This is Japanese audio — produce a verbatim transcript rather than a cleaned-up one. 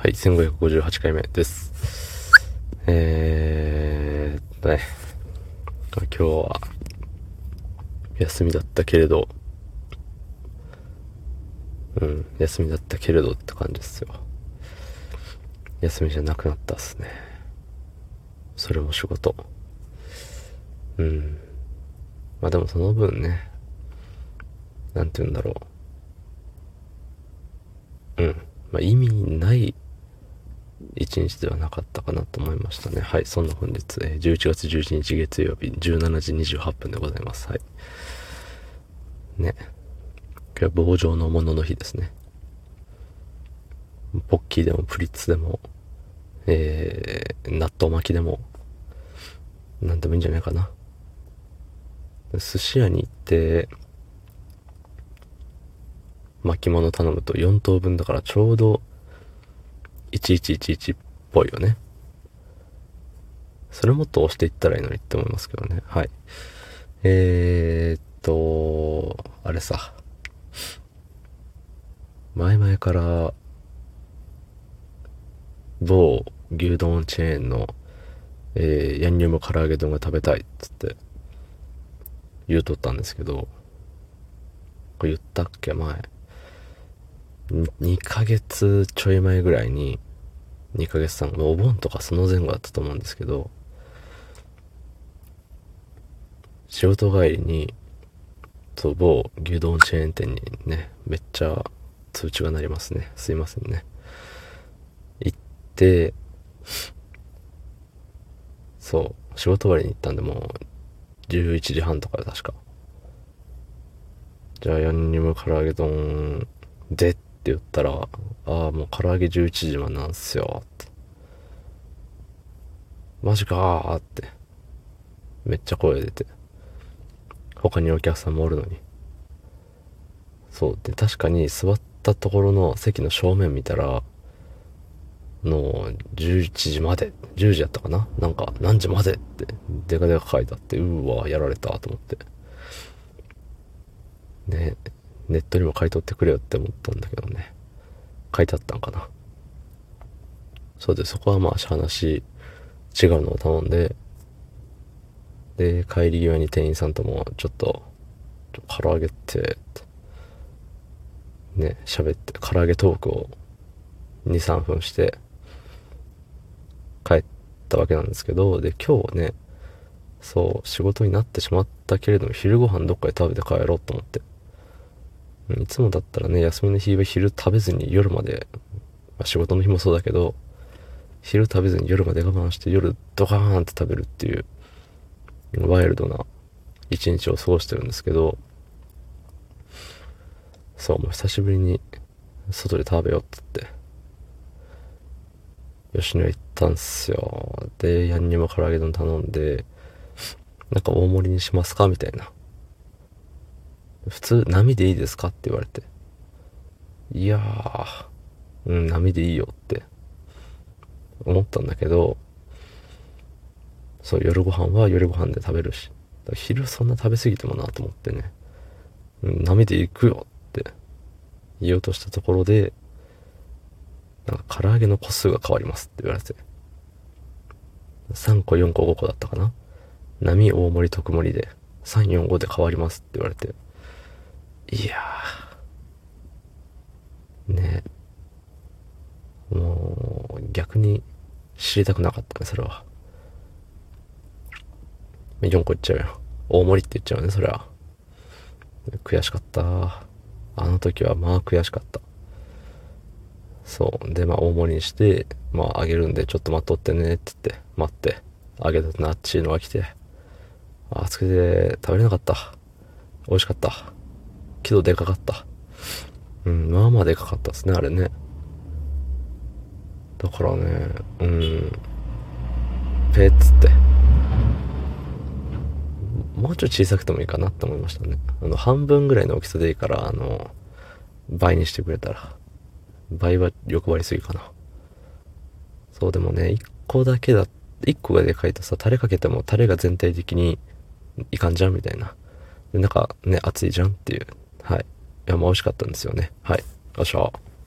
はい、せんごひゃくごじゅうはちかいめです。えーっとね、今日は休みだったけれど、うん、休みだったけれどって感じですよ。休みじゃなくなったっすね。それも仕事。うん。まあでもその分ね、なんて言うんだろう。うん。まあ意味ない一日ではなかったかなと思いましたね。はい、そんな本日、えーじゅういちがつじゅういちにち月曜日じゅうしちじにじゅうはっぷんでございます。はい。ね。今日は棒状のものの日ですね。ポッキーでもプリッツでも、えー、納豆巻きでも、なんでもいいんじゃないかな。寿司屋に行って、巻き物頼むとよんとうぶんだからちょうどいちいちいちいちっぽいよね。それもっと押していったらいいのにって思いますけどね。はい。えーっと、あれさ。前々から某牛丼チェーンの、えー、ヤンニョム唐揚げ丼が食べたいっつって言うとったんですけど、これ言ったっけ前。にかげつちょい前ぐらいに、にかげつさん、お盆とかその前後だったと思うんですけど、仕事帰りに、そう、某牛丼チェーン店にね、めっちゃ通知が鳴りますね。すいませんね。行って、そう、仕事終わりに行ったんで、もうじゅういちじはんとかで確か。じゃあヤンニョム唐揚げ丼でって言ったら、ああ、もう唐揚げじゅういちじまでなんすよって。マジかーって。めっちゃ声出て。他にお客さんもおるのに。そうで、確かに座ったところの席の正面見たら、のじゅういちじまで、じゅうじやったかな、なんか何時までってデカデカ書いてあって、うーわやられたと思ってね。ネットにも書いとってくれよって思ったんだけどね、書いてあったんかな。そうで、そこはまあ話違うのを頼んで、で帰り際に店員さんともちょっとちょ唐揚げってってね喋って、唐揚げトークをにさんぷんして帰ったわけなんですけど、で今日ね、そう仕事になってしまったけれども、昼ご飯どっかで食べて帰ろうと思って。いつもだったらね、休みの日は昼食べずに夜まで、まあ、仕事の日もそうだけど、昼食べずに夜まで我慢して夜ドカーンって食べるっていうワイルドな一日を過ごしてるんですけど、そう、もう久しぶりに外で食べようって言って吉野家行ったんすよ。でヤンニョム唐揚げ丼頼んで、なんか大盛りにしますかみたいな。普通波でいいですかって言われて、いやー、うん波でいいよって思ったんだけど、そう夜ご飯は夜ご飯で食べるし、昼そんな食べ過ぎてもなと思ってね、うん、波で行くよって言おうとしたところで、なんか唐揚げの個数が変わりますって言われて、さんこよんこごこだったかな、波大盛り特盛りでさんよんごで変わりますって言われて、いやーね、もう逆に知りたくなかったね、それは。よんこいっちゃうよ、大盛りって言っちゃうね、それは。悔しかった。あの時はまあ悔しかった。そうで、まあ大盛りにして、まああげるんでちょっと待っとってねって言って待って、あげたナッチーのが来て、あ熱くて食べれなかった。美味しかったけどでかかった。うん、まあまあでかかったですね、あれね。だからね、うん、ペッつって、もうちょい小さくてもいいかなって思いましたね。あの半分ぐらいの大きさでいいから、あの倍にしてくれたら。倍は欲張りすぎかな。そうでもね、一個だけだ、一個がでかいとさ、タレかけてもタレが全体的にいかんじゃんみたいな。で、なんかね、熱いじゃんっていう。はい。いや、もう美味しかったんですよね。はい。よっしゃ。